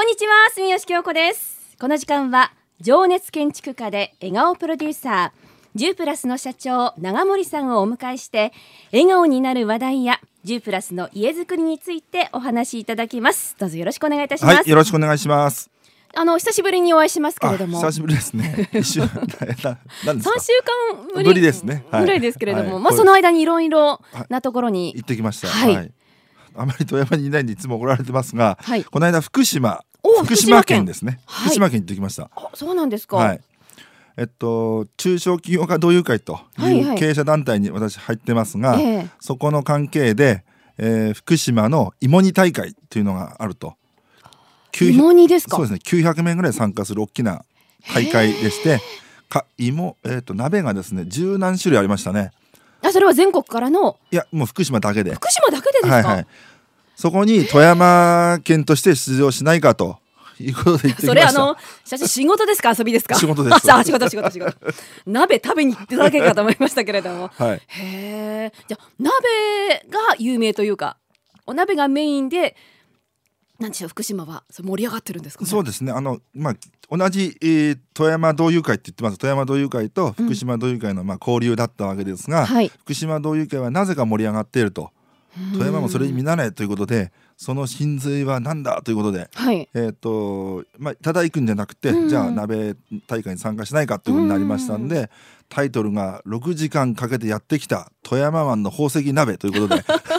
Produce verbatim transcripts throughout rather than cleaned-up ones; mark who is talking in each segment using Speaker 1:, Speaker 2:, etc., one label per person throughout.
Speaker 1: んにちは、住吉京子です。この時間は情熱建築家で笑顔プロデューサーじゅうプラスの社長長森さんをお迎えして、笑顔になる話題やじゅうプラスの家づくりについてお話しいただきます。どうぞよろしくお願いいたします。
Speaker 2: はい、よろしくお願いします。
Speaker 1: あの久しぶりにお会いしますけれども、
Speaker 2: 久しぶりですね。一週なんですか。
Speaker 1: さんしゅうかんぶり
Speaker 2: ぶりですね、はい、
Speaker 1: ぐらいですけれども、
Speaker 2: はい、
Speaker 1: まあ、その間にいろいろなところに
Speaker 2: 行ってきました、
Speaker 1: はい
Speaker 2: はい、あまり富山にいないんでいつも怒られてますが、はい、この間福島福島県ですね、はい、福島県行ってきました。
Speaker 1: あ、そうなんですか。
Speaker 2: はい、えっと、中小企業家同友会という経営者団体に私入ってますが、はいはい、そこの関係で、えー、福島の芋煮大会というのがあると。
Speaker 1: 芋煮ですか。
Speaker 2: そうですね、きゅうひゃくめいぐらい参加する大きな大会でして、か芋、えー、と鍋がですね十何種類ありましたね。
Speaker 1: あ、それは全国からの。
Speaker 2: いや、もう福島だけで。
Speaker 1: 福島だけでですか。
Speaker 2: はいはい、そこに富山県として出場しないかということで言ってきました。
Speaker 1: それあの社長、仕事ですか遊びですか。
Speaker 2: 仕事です。
Speaker 1: あ、仕事仕事仕事鍋食べに行ってただけかと思いましたけれども、
Speaker 2: はい、
Speaker 1: へー、じゃあ鍋が有名というか、お鍋がメインでなんでしょう、福島は盛り上がってるんですかね。
Speaker 2: そうですね、あの、まあ、同じ、えー、富山同友会って言ってます。富山同友会と福島同友会の、まあ、交流だったわけですが、うん、はい、福島同友会はなぜか盛り上がっていると、富山もそれに見習えということで、その真髄は何だということで、はい、えーとまあ、ただ行くんじゃなくて、じゃあ鍋大会に参加しないかということになりましたんで、タイトルがろくじかんかけてやってきた富山湾の宝石鍋ということで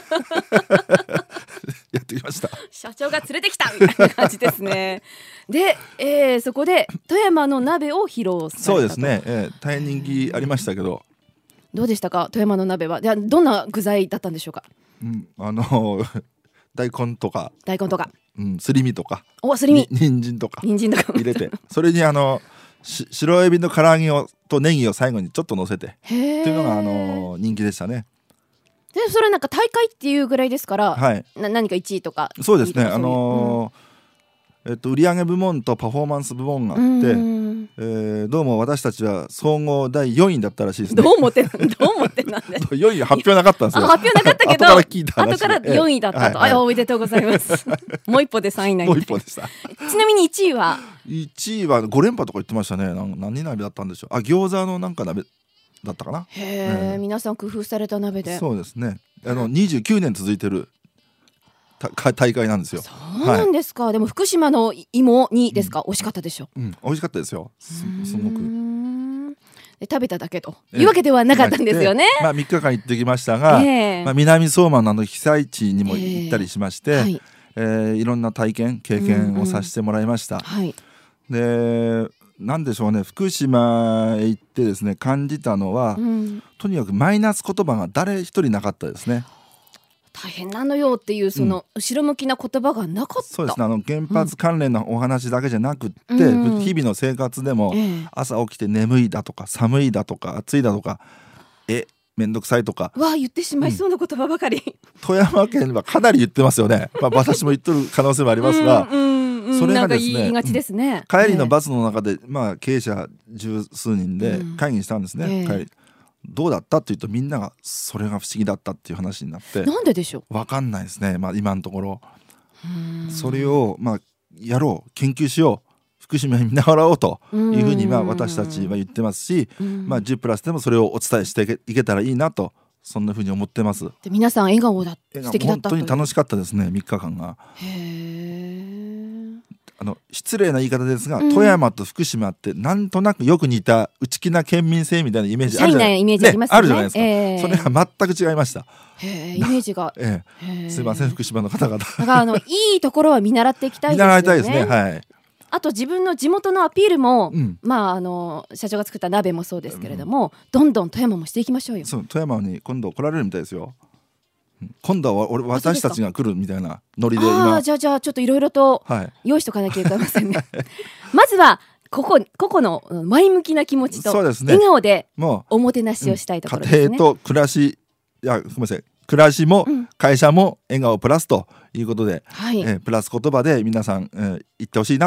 Speaker 2: やってきました。
Speaker 1: 社長が連れてきたみたいな感じですね。で、えー、そこで富山の鍋を披露されたと。
Speaker 2: そうですね、えー、大変人気ありましたけど、
Speaker 1: どうでしたか富山の鍋は。ではどんな具材だったんでしょうか。
Speaker 2: うん、あの大根とか
Speaker 1: 大根とか、
Speaker 2: うん、すり身とか、
Speaker 1: お、すり身、
Speaker 2: 人参とか
Speaker 1: 人参とか
Speaker 2: 入れて、それにあのし白エビの唐揚げをとネギを最後にちょっと乗せてっていうのがあの人気でしたね。
Speaker 1: でそれなんか大会っていうぐらいですから、はい、な何かいちいとか。
Speaker 2: そうですね、あのーうん、えっと、売上部門とパフォーマンス部門があって、えー、どうも私たちは総合だいよんいだったらしいですね。
Speaker 1: どう思ってどう思ってなんで
Speaker 2: よんい発表なかったんですよ。
Speaker 1: 発表なかったけど
Speaker 2: 後から聞いた話で
Speaker 1: 後からよんいだったと、はいはい、あ、おめでとうございますもう一歩でさんい以内。
Speaker 2: もう一歩でした。
Speaker 1: ちなみにいちいはい
Speaker 2: ちいはご連覇とか言ってましたね。何何鍋だったんでしょう。あ、餃子のなんか鍋だったかな。
Speaker 1: へー、えー、皆さん工夫された鍋で。
Speaker 2: そうですね、あのにじゅうきゅうねん続いてる大会なんですよ。
Speaker 1: そうなんですか、はい、でも福島の芋煮ですか、うん、美味しかったでしょ。
Speaker 2: うん、美味しかったですよ。 す, すごく
Speaker 1: で食べただけというわけではなかったんですよね。
Speaker 2: まあ、みっかかん行ってきましたが、えーまあ、南相馬のあの被災地にも行ったりしまして、えーはいえー、いろんな体験経験をさせてもらいました、うんうん、はい、でなんでしょうね、福島へ行ってですね感じたのは、うん、とにかくマイナス言葉が誰一人なかったですね。
Speaker 1: 大変なのよっていうその後ろ向きな言葉がなかった、うん、
Speaker 2: そうですね、あの原発関連のお話だけじゃなくって、うん、日々の生活でも朝起きて眠いだとか寒いだとか暑いだとかえめんどくさいとか
Speaker 1: わあ言ってしまいそうな言葉ばかり、うん、
Speaker 2: 富山県はかなり言ってますよね、まあ、私も言ってる可能性もありますがうん、うん、それがですね、
Speaker 1: 言いがちですね、
Speaker 2: うん、帰りのバスの中で、まあ、経営者十数人で会議したんですね、うんえー、帰りどうだったって言うとみんながそれが不思議だったっていう話になって、
Speaker 1: なんででしょう。
Speaker 2: 分かんないですね、まあ、今のところそれを、まあ、やろう研究しよう福島に見習おうというふうにまあ私たちは言ってますし、まあ、じゅうプラスでもそれをお伝えしていけたらいいなとそんなふうに思ってます。
Speaker 1: で皆さん笑顔だ素敵だったという。
Speaker 2: 本当に楽しかったですねみっかかんが。へあの失礼な言い方ですが、うん、富山と福島ってなんとなくよく似た内気な県民性みたいなイメージあるじゃない、
Speaker 1: イメージありますよね、
Speaker 2: あるじゃないですか、えー、それが全く違いました。
Speaker 1: へイメージが、
Speaker 2: えー、すいません福島の方々だ
Speaker 1: からあのいいところは見習っていきたいですよね。
Speaker 2: 見習いたいですね、はい。
Speaker 1: あと自分の地元のアピールも、うん、まああの社長が作った鍋もそうですけれども、うん、どんどん富山もしていきましょうよ。
Speaker 2: そう富山に今度来られるみたいですよ。今度は俺私たちが来るみたいなノリで今
Speaker 1: あじゃあじゃあちょっといろいろと用意しとかなきゃいけませんね、はい、まずはここ個々の前向きな気持ちと笑顔でおもてなしをしたいところですね。
Speaker 2: 家庭と暮らしいやごめんなさい暮らしも会社も笑顔プラスということで、うんはいえー、プラス言葉で皆さん、えー、言ってほしいなと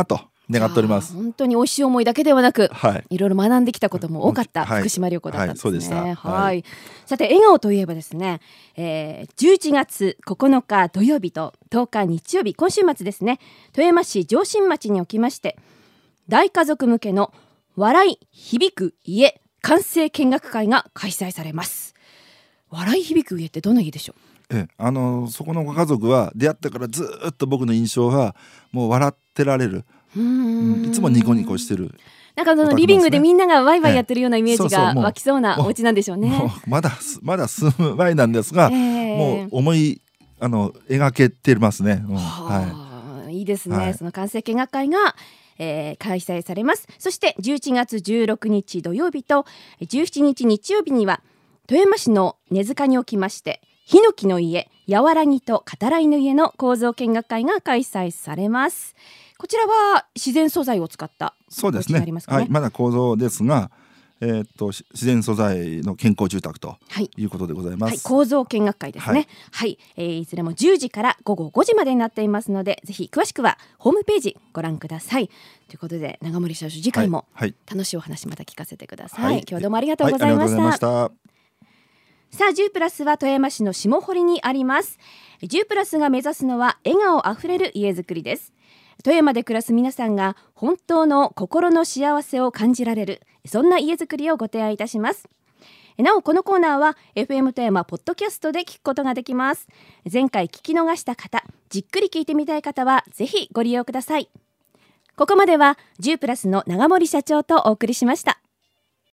Speaker 2: 願っております。
Speaker 1: 本当に美味しい思いだけではなく、
Speaker 2: はい、
Speaker 1: いろいろ学んできたことも多かった福島旅行だったんですね。
Speaker 2: はいはい、そうでした。
Speaker 1: はい、さて笑顔といえばですね、えー、じゅういちがつここのか土曜日ととおか日曜日、今週末ですね、富山市上新町におきまして大家族向けの笑い響く家完成見学会が開催されます。笑い響く家ってどんな家でしょう？
Speaker 2: えあのそこのご家族は出会ってからずっと僕の印象がもう笑ってられる、うーん、いつもニコニコしてる、
Speaker 1: なんかそのリビングでみんながワイワイやってるようなイメージが湧きそうなお家なんでしょうね。
Speaker 2: もうもうまだまだ数前なんですが、えー、もう思いあの描けてますね。うん、
Speaker 1: はい、いいですね、はい、その完成見学会がえー、開催されます。そしてじゅういちがつじゅうろくにち土曜日とじゅうしちにち日曜日には富山市の根塚におきましてヒノキの家、やわらぎと語らいの家の構造見学会が開催されます。こちらは自然素材を使った
Speaker 2: そうですね、はい、まだ構造ですが、えー、っと自然素材の健康住宅ということでございます。
Speaker 1: はいはい、構造見学会ですね。はい、はい、えー、いずれもじゅうじからごごごじまでになっていますので、ぜひ詳しくはホームページご覧ください。ということで長森社長、次回も楽しいお話また聞かせてください。はい、今日はどうもありがとうございました。はい、ありがとうございました。さあじゅうプラスは富山市の下堀にあります。じゅうプラスが目指すのは笑顔あふれる家づくりです。富山で暮らす皆さんが本当の心の幸せを感じられる、そんな家づくりをご提案いたします。なおこのコーナーは エフエム 富山ポッドキャストで聞くことができます。前回聞き逃した方、じっくり聞いてみたい方はぜひご利用ください。ここまではじゅうプラスの長森社長とお送りしました。